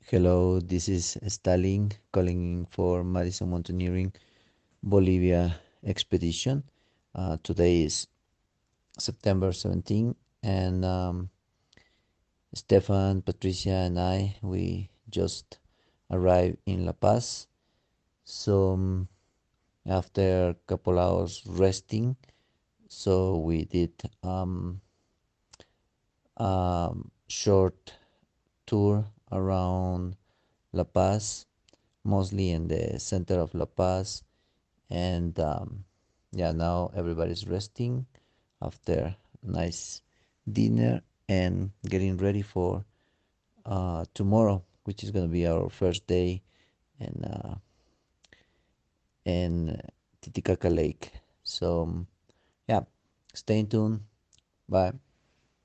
Hello, this is Stalin calling in for Madison Mountaineering Bolivia expedition. Today is September 17, and Stefan, Patricia, and we just arrived in La Paz. So after a couple hours resting, so we did a short tour around La Paz, mostly in the center of La Paz. And yeah, now everybody's resting after nice dinner and getting ready for tomorrow, which is going to be our first day in Titicaca Lake. So yeah, stay tuned. Bye.